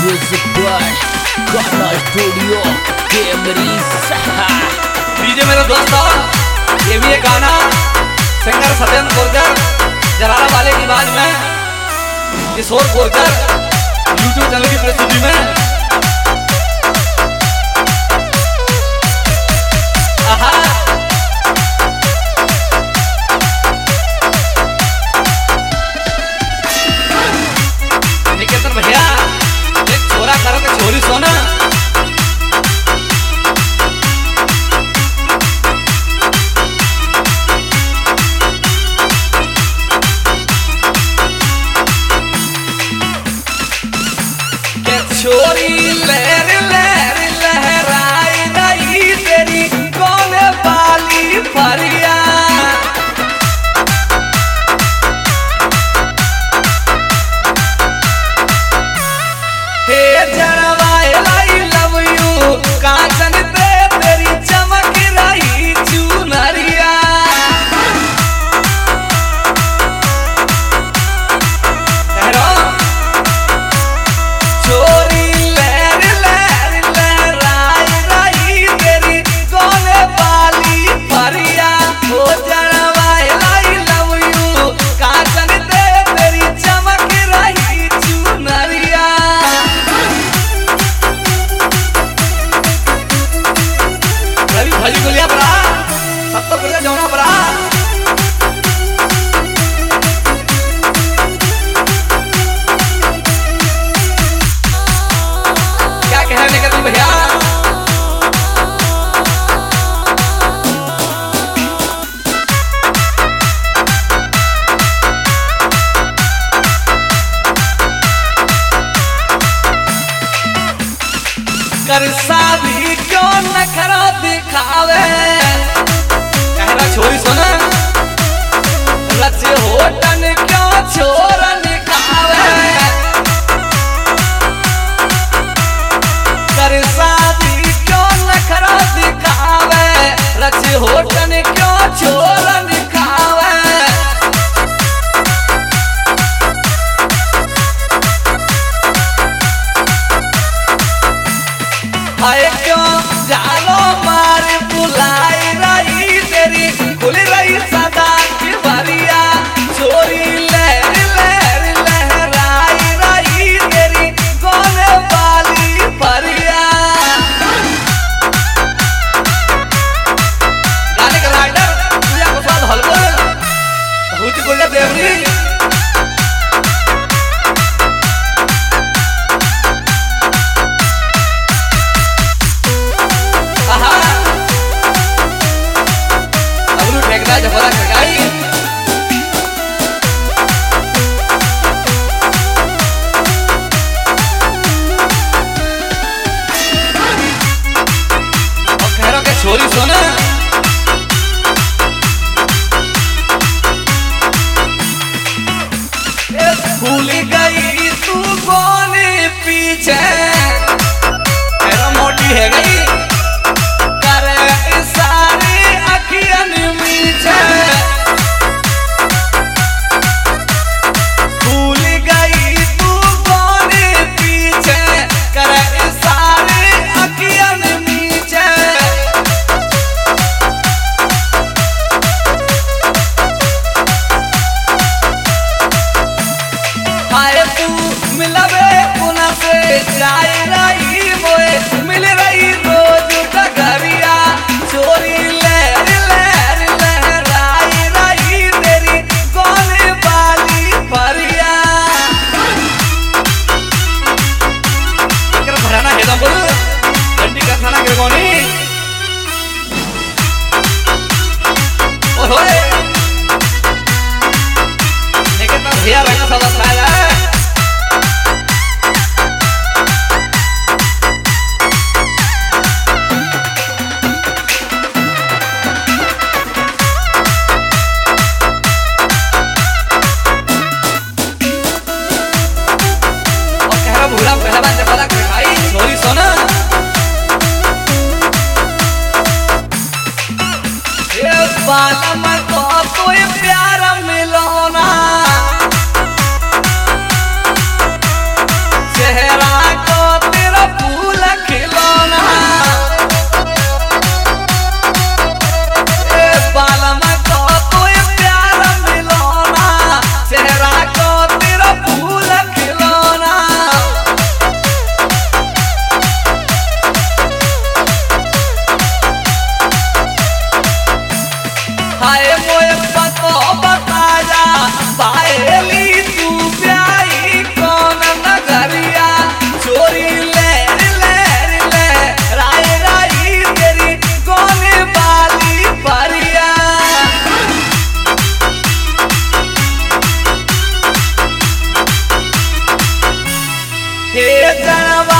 Music boy गाना studio camera DJ मेरे दोस्तों, ये भी एक गाना सिंगर सत्येंद्र गुर्जर जलाला वाले की आवाज में किशोर गुर्जर यूट्यूब चैनल की प्रस्तुति में। निकेतन भैया एक छोरा करत छोरी सोना छोरी लहर लहर लहराई नहीं तेरी कौन बाली फरिया। हे जड़वाए लाई लव यू कांचन पे तेरी चमक रही चुनरिया। भली गुलिया बरा सब तो गुलिया जाना बरा क्या कहने का तुम भैया। कर शादी क्यों नखरा दिखावे कहना छोरी सोना रचे होटन क्यों छोरन खावे। कर शादी क्यों नखरा दिखावे रचे होटन क्यों छोरन खावे। आए क्यों जालो मार बुलाई रही तेरी खुल रही सदा की भरिया। छोरी लहर लहर लहराई रही तेरी कौन बाली फरिया। गाने का राइटर पूजा प्रसाद हलबल बहुत गुल्ला देवरी। छोरी सोना भूल गई तू कौन पीछे तेरा मोटी है गई कर सारे अखियन मीछे। भूल गई तू कौन पीछे कर सारे अखियन मीछे। मिलवे पुना से जाए रही मोए मिल रही रोज डगरिया। छोरी लहर लहर लहराई रही तेरी कौन बाली फरिया। भराना है तो बोल ठंडी का खाना गिरगोनी ओए लेकिन भैया रहना सब साया पहला बात जब पता खाई छोरी सोना ये बालम को कोई प्यार मिलोना चेहरा को बेचण